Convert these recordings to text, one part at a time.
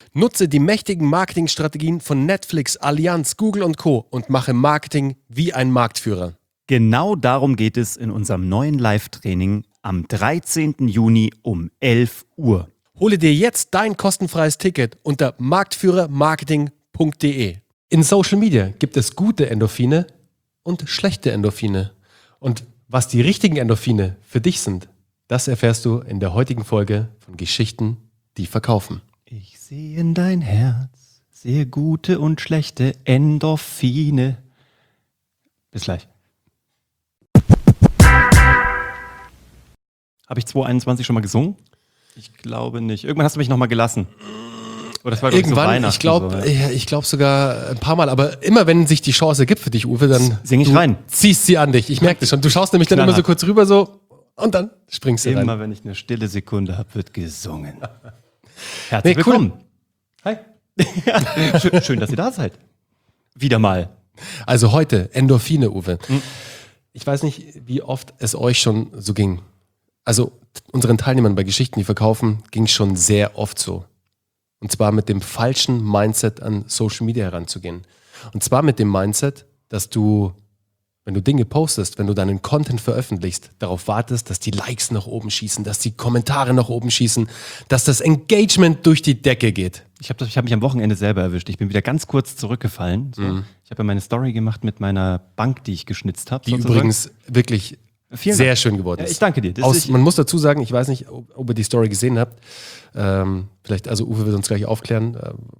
Nutze die mächtigen Marketingstrategien von Netflix, Allianz, Google und Co. und mache Marketing wie ein Marktführer. Genau darum geht es in unserem neuen Live-Training am 13. Juni um 11 Uhr. Hole dir jetzt dein kostenfreies Ticket unter marktführermarketing.de. In Social Media gibt es gute Endorphine und schlechte Endorphine. Und was die richtigen Endorphine für dich sind, das erfährst du in der heutigen Folge von Geschichten, die verkaufen. Ich sehe in dein Herz sehr gute und schlechte Endorphine. Bis gleich. Habe ich 2021 schon mal gesungen? Ich glaube nicht. Irgendwann hast du mich noch mal gelassen. Oder das war Irgendwann, so ich glaube sogar ein paar Mal, aber immer wenn sich die Chance ergibt für dich, Uwe, dann sing ich rein. Ziehst sie an dich. Ich merke das schon. Du schaust nämlich dann immer so kurz rüber so und dann springst du rein. Immer wenn ich eine stille Sekunde habe, wird gesungen. Herzlich willkommen. Hi. Schön, dass ihr da seid. Wieder mal. Also heute Endorphine, Uwe. Ich weiß nicht, wie oft es euch schon so ging. Also unseren Teilnehmern bei Geschichten, die verkaufen, ging es schon sehr oft so. Und zwar mit dem falschen Mindset an Social Media heranzugehen. Und zwar mit dem Mindset, dass du, wenn du Dinge postest, wenn du deinen Content veröffentlichst, darauf wartest, dass die Likes nach oben schießen, dass die Kommentare nach oben schießen, dass das Engagement durch die Decke geht. Ich hab mich am Wochenende selber erwischt. Ich bin wieder ganz kurz zurückgefallen. So. Ich habe ja meine Story gemacht mit meiner Bank, die ich geschnitzt habe. Die übrigens wirklich sehr schön geworden ist. Ja, ich danke dir. Man muss dazu sagen, ich weiß nicht, ob ihr die Story gesehen habt. Vielleicht, also Uwe wird uns gleich aufklären,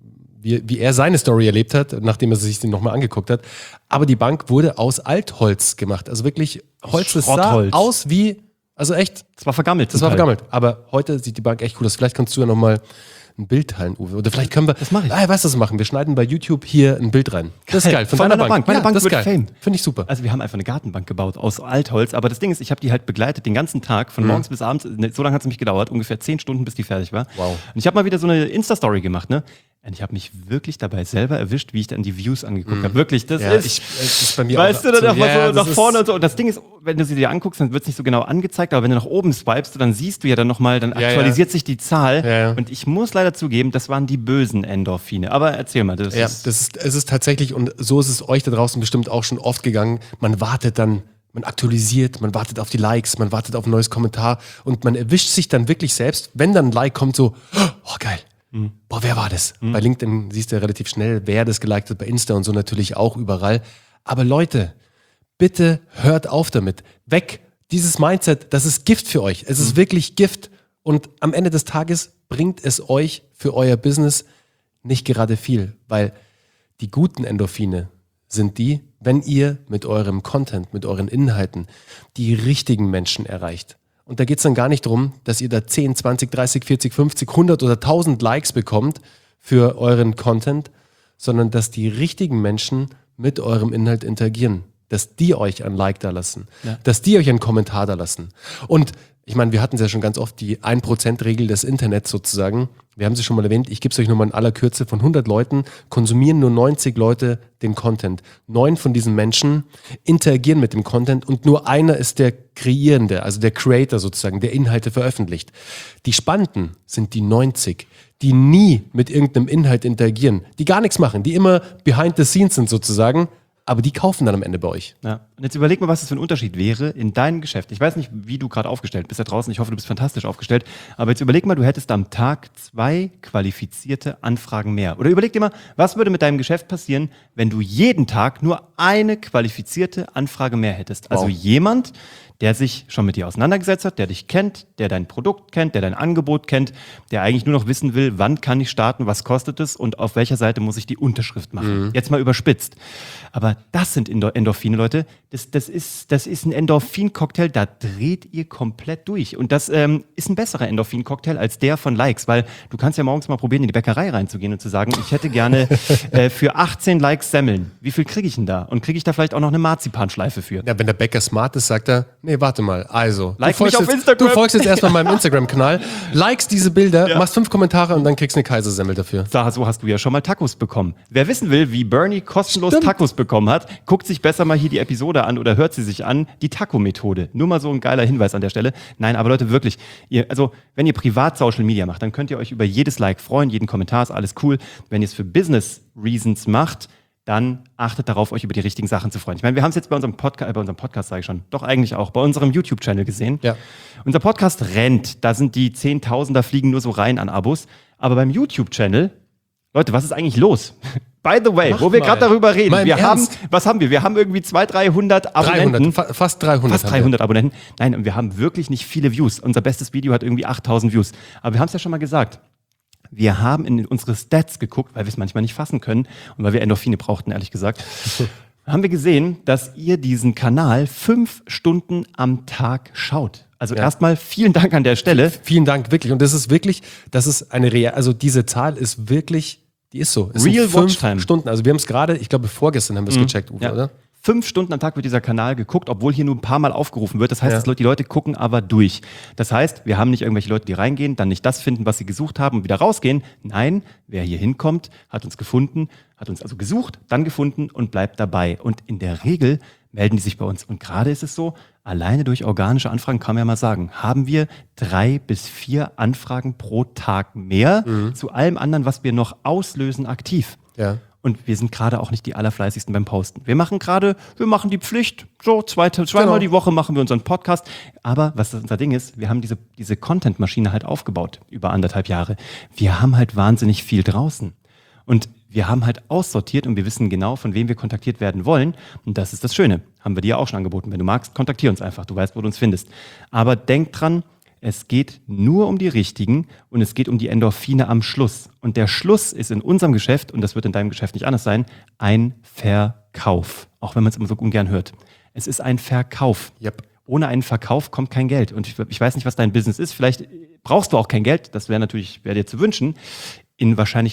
wie er seine Story erlebt hat, nachdem er sich den nochmal angeguckt hat. Aber die Bank wurde aus Altholz gemacht. Also wirklich Holz, das sah aus wie, also echt. Es war vergammelt. Das war vergammelt. Aber heute sieht die Bank echt cool aus. Vielleicht kannst du ja nochmal ein Bild teilen, Uwe. Oder vielleicht können wir. Das mache ich. Weißt du, was wir machen? Wir schneiden bei YouTube hier ein Bild rein. Das ist geil. Von deiner Bank. Meine Bank das ist wird geil. Fame. Finde ich super. Also wir haben einfach eine Gartenbank gebaut aus Altholz. Aber das Ding ist, ich habe die halt begleitet den ganzen Tag, von morgens bis abends. So lange hat es mich gedauert, ungefähr 10 Stunden, bis die fertig war. Wow. Und ich habe mal wieder so eine Insta-Story gemacht, ne? Und ich habe mich wirklich dabei selber erwischt, wie ich dann die Views angeguckt habe. Wirklich, das ist bei mir weißt auch du, dann so, so nach vorne und so. Und das Ding ist, wenn du sie dir anguckst, dann wird es nicht so genau angezeigt, aber wenn du nach oben swipest, dann siehst du ja dann nochmal, dann aktualisiert sich die Zahl. Ja. Und ich muss leider zugeben, das waren die bösen Endorphine. Aber erzähl mal. Es ist tatsächlich, und so ist es euch da draußen bestimmt auch schon oft gegangen, man wartet dann, man aktualisiert, man wartet auf die Likes, man wartet auf ein neues Kommentar und man erwischt sich dann wirklich selbst, wenn dann ein Like kommt, so, oh geil. Boah, wer war das? Bei LinkedIn siehst du ja relativ schnell, wer das geliked hat, bei Insta und so natürlich auch überall. Aber Leute, bitte hört auf damit. Weg, dieses Mindset, das ist Gift für euch. Es ist wirklich Gift. Und am Ende des Tages bringt es euch für euer Business nicht gerade viel. Weil die guten Endorphine sind die, wenn ihr mit eurem Content, mit euren Inhalten die richtigen Menschen erreicht. Und da geht es dann gar nicht darum, dass ihr da 10, 20, 30, 40, 50, 100 oder 1000 Likes bekommt für euren Content, sondern dass die richtigen Menschen mit eurem Inhalt interagieren. Dass die euch ein Like da lassen, dass die euch einen Kommentar da lassen. Und ich meine, wir hatten es ja schon ganz oft, die 1%-Regel des Internets sozusagen. Wir haben sie schon mal erwähnt, ich gebe es euch nochmal in aller Kürze. Von 100 Leuten konsumieren nur 90 Leute den Content. 9 von diesen Menschen interagieren mit dem Content und nur einer ist der Kreierende, also der Creator sozusagen, der Inhalte veröffentlicht. Die Spannenden sind die 90, die nie mit irgendeinem Inhalt interagieren, die gar nichts machen, die immer behind the scenes sind sozusagen, aber die kaufen dann am Ende bei euch. Ja. Und jetzt überleg mal, was das für ein Unterschied wäre in deinem Geschäft. Ich weiß nicht, wie du gerade aufgestellt bist da draußen. Ich hoffe, du bist fantastisch aufgestellt. Aber jetzt überleg mal, du hättest am Tag 2 qualifizierte Anfragen mehr. Oder überleg dir mal, was würde mit deinem Geschäft passieren, wenn du jeden Tag nur eine qualifizierte Anfrage mehr hättest. Also jemand, der sich schon mit dir auseinandergesetzt hat, der dich kennt, der dein Produkt kennt, der dein Angebot kennt, der eigentlich nur noch wissen will, wann kann ich starten, was kostet es und auf welcher Seite muss ich die Unterschrift machen. Jetzt mal überspitzt. Aber das sind Endorphine, Leute. Das ist ein Endorphin-Cocktail, da dreht ihr komplett durch. Und das ist ein besserer Endorphin-Cocktail als der von Likes, weil du kannst ja morgens mal probieren, in die Bäckerei reinzugehen und zu sagen, ich hätte gerne für 18 Likes Semmeln. Wie viel kriege ich denn da? Und kriege ich da vielleicht auch noch eine Marzipanschleife für? Ja, wenn der Bäcker smart ist, sagt er, nee, warte mal, also, like mich auf Instagram. Du folgst jetzt erstmal meinem Instagram-Kanal, likest diese Bilder, machst 5 Kommentare und dann kriegst du eine Kaisersemmel dafür. So hast du ja schon mal Tacos bekommen. Wer wissen will, wie Bernie kostenlos Tacos bekommen hat, guckt sich besser mal hier die Episode Methode an oder hört sie sich an, die Taco-Methode. Nur mal so ein geiler Hinweis an der Stelle. Nein, aber Leute, wirklich, wenn ihr privat Social Media macht, dann könnt ihr euch über jedes Like freuen, jeden Kommentar, ist alles cool. Wenn ihr es für Business Reasons macht, dann achtet darauf, euch über die richtigen Sachen zu freuen. Ich meine, wir haben es jetzt bei unserem Podcast sage ich schon, doch eigentlich auch, bei unserem YouTube-Channel gesehen. Ja. Unser Podcast rennt, da sind die Zehntausender fliegen nur so rein an Abos. Aber beim YouTube-Channel, Leute, was ist eigentlich los? By the way, wo wir gerade darüber reden, was haben wir? Wir haben irgendwie 200, 300 Abonnenten. Fast 300. Fast 300 Abonnenten. Nein, und wir haben wirklich nicht viele Views. Unser bestes Video hat irgendwie 8000 Views. Aber wir haben es ja schon mal gesagt. Wir haben in unsere Stats geguckt, weil wir es manchmal nicht fassen können und weil wir Endorphine brauchten, ehrlich gesagt. Haben wir gesehen, dass ihr diesen Kanal 5 Stunden am Tag schaut. Also erstmal vielen Dank an der Stelle. Vielen Dank, wirklich. Und das ist eine also diese Zahl ist wirklich, die ist so. Es Real sind Watch Time. 5 Stunden. Also wir haben es gerade, ich glaube vorgestern haben wir es gecheckt, Uwe, oder? 5 Stunden am Tag wird dieser Kanal geguckt, obwohl hier nur ein paar Mal aufgerufen wird. Das heißt, die Leute gucken aber durch. Das heißt, wir haben nicht irgendwelche Leute, die reingehen, dann nicht das finden, was sie gesucht haben und wieder rausgehen. Nein, wer hier hinkommt, hat uns gefunden, hat uns also gesucht, dann gefunden und bleibt dabei. Und in der Regel melden die sich bei uns. Und gerade ist es so, alleine durch organische Anfragen, kann man ja mal sagen, haben wir 3 bis 4 Anfragen pro Tag mehr zu allem anderen, was wir noch auslösen, aktiv. Ja. Und wir sind gerade auch nicht die allerfleißigsten beim Posten. Wir machen die Pflicht. So, zweimal die Woche machen wir unseren Podcast. Aber was unser Ding ist, wir haben diese Content-Maschine halt aufgebaut über 1,5 Jahre. Wir haben halt wahnsinnig viel draußen. Und wir haben halt aussortiert und wir wissen genau, von wem wir kontaktiert werden wollen. Und das ist das Schöne. Haben wir dir auch schon angeboten. Wenn du magst, kontaktier uns einfach. Du weißt, wo du uns findest. Aber denk dran, es geht nur um die richtigen und es geht um die Endorphine am Schluss. Und der Schluss ist in unserem Geschäft, und das wird in deinem Geschäft nicht anders sein, ein Verkauf. Auch wenn man es immer so ungern hört. Es ist ein Verkauf. Yep. Ohne einen Verkauf kommt kein Geld. Und ich weiß nicht, was dein Business ist. Vielleicht brauchst du auch kein Geld. Das wäre dir zu wünschen. In wahrscheinlich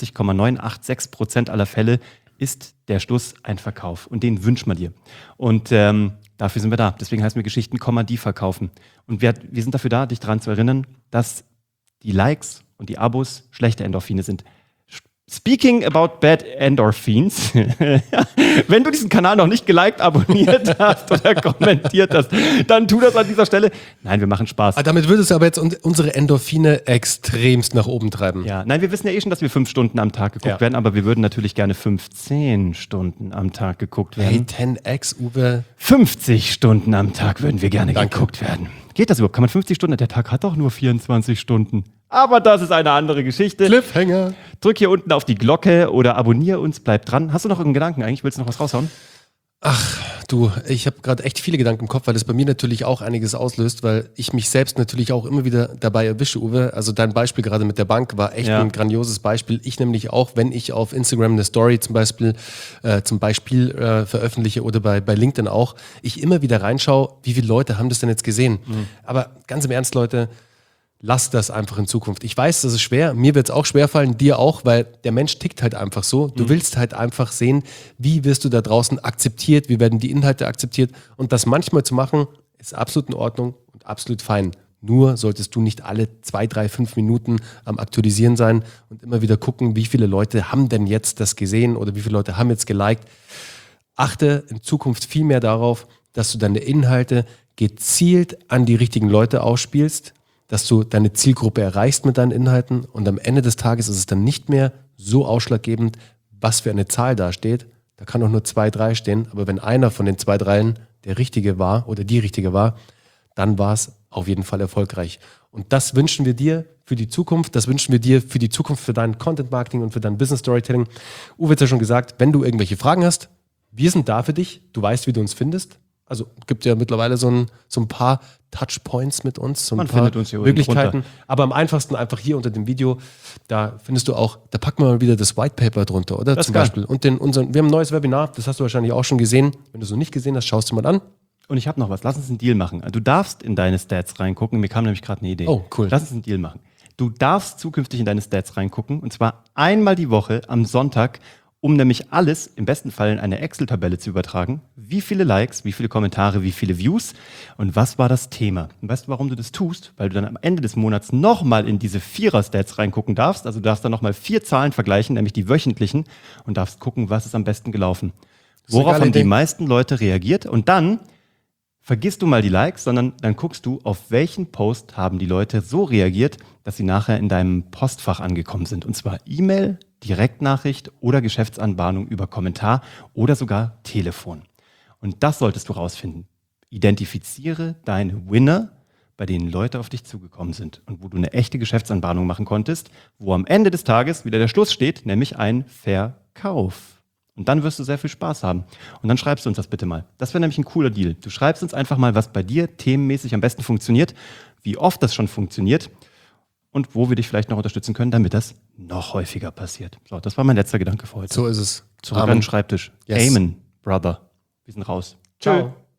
99,986% aller Fälle ist der Schluss ein Verkauf. Und den wünscht man dir. Und dafür sind wir da. Deswegen heißen wir Geschichten, die verkaufen. Und wir sind dafür da, dich daran zu erinnern, dass die Likes und die Abos schlechte Endorphine sind. Speaking about bad Endorphins, wenn du diesen Kanal noch nicht geliked, abonniert hast oder kommentiert hast, dann tu das an dieser Stelle. Nein, wir machen Spaß. Damit würde es aber jetzt unsere Endorphine extremst nach oben treiben. Ja, nein, wir wissen ja schon, dass wir 5 Stunden am Tag geguckt werden, aber wir würden natürlich gerne 15 Stunden am Tag geguckt werden. Hey, 10x, Uwe. 50 Stunden am Tag würden wir gerne geguckt werden. Geht das überhaupt? Kann man 50 Stunden? Der Tag hat doch nur 24 Stunden. Aber das ist eine andere Geschichte. Cliffhanger. Drück hier unten auf die Glocke oder abonniere uns, bleib dran. Hast du noch irgendeinen Gedanken eigentlich? Willst du noch was raushauen? Ach, du, ich habe gerade echt viele Gedanken im Kopf, weil das bei mir natürlich auch einiges auslöst, weil ich mich selbst natürlich auch immer wieder dabei erwische, Uwe. Also dein Beispiel gerade mit der Bank war echt ein grandioses Beispiel. Ich nämlich auch, wenn ich auf Instagram eine Story zum Beispiel veröffentliche oder bei LinkedIn auch, ich immer wieder reinschaue, wie viele Leute haben das denn jetzt gesehen. Aber ganz im Ernst, Leute, lass das einfach in Zukunft. Ich weiß, das ist schwer. Mir wird es auch schwerfallen, dir auch, weil der Mensch tickt halt einfach so. Du willst halt einfach sehen, wie wirst du da draußen akzeptiert, wie werden die Inhalte akzeptiert. Und das manchmal zu machen, ist absolut in Ordnung und absolut fein. Nur solltest du nicht alle 2, 3, 5 Minuten am Aktualisieren sein und immer wieder gucken, wie viele Leute haben denn jetzt das gesehen oder wie viele Leute haben jetzt geliked. Achte in Zukunft viel mehr darauf, dass du deine Inhalte gezielt an die richtigen Leute ausspielst, dass du deine Zielgruppe erreichst mit deinen Inhalten und am Ende des Tages ist es dann nicht mehr so ausschlaggebend, was für eine Zahl da steht. Da kann auch nur 2, 3 stehen, aber wenn einer von den 2, 3 der Richtige war oder die Richtige war, dann war es auf jeden Fall erfolgreich. Und das wünschen wir dir für die Zukunft, das wünschen wir dir für die Zukunft, für dein Content Marketing und für dein Business Storytelling. Uwe hat ja schon gesagt, wenn du irgendwelche Fragen hast, wir sind da für dich, du weißt, wie du uns findest. Also gibt ja mittlerweile so ein paar Touchpoints mit uns, so ein paar findet uns hier Möglichkeiten. Aber am einfachsten einfach hier unter dem Video, da findest du auch, da packen wir mal wieder das White Paper drunter, oder? Das zum ist Beispiel. Und wir haben ein neues Webinar, das hast du wahrscheinlich auch schon gesehen. Wenn du es noch nicht gesehen hast, schaust du mal an. Und ich habe noch was, lass uns einen Deal machen. Du darfst in deine Stats reingucken, mir kam nämlich gerade eine Idee. Oh, cool. Lass uns einen Deal machen. Du darfst zukünftig in deine Stats reingucken und zwar einmal die Woche am Sonntag, um nämlich alles, im besten Fall in eine Excel-Tabelle zu übertragen. Wie viele Likes, wie viele Kommentare, wie viele Views und was war das Thema? Und weißt du, warum du das tust? Weil du dann am Ende des Monats nochmal in diese 4er-Stats reingucken darfst. Also du darfst dann nochmal 4 Zahlen vergleichen, nämlich die wöchentlichen und darfst gucken, was ist am besten gelaufen. Worauf geile haben die Idee. meisten Leute reagiert? Und dann vergisst du mal die Likes, sondern dann guckst du, auf welchen Post haben die Leute so reagiert, dass sie nachher in deinem Postfach angekommen sind. Und zwar E-Mail, Direktnachricht oder Geschäftsanbahnung über Kommentar oder sogar Telefon. Und das solltest du rausfinden. Identifiziere deine Winner, bei denen Leute auf dich zugekommen sind und wo du eine echte Geschäftsanbahnung machen konntest, wo am Ende des Tages wieder der Schluss steht, nämlich ein Verkauf. Und dann wirst du sehr viel Spaß haben. Und dann schreibst du uns das bitte mal. Das wäre nämlich ein cooler Deal. Du schreibst uns einfach mal, was bei dir themenmäßig am besten funktioniert, wie oft das schon funktioniert und wo wir dich vielleicht noch unterstützen können, damit das noch häufiger passiert. So, das war mein letzter Gedanke für heute. So ist es. Zurück an den Schreibtisch. Yes. Amen, Brother. Wir sind raus. Ciao.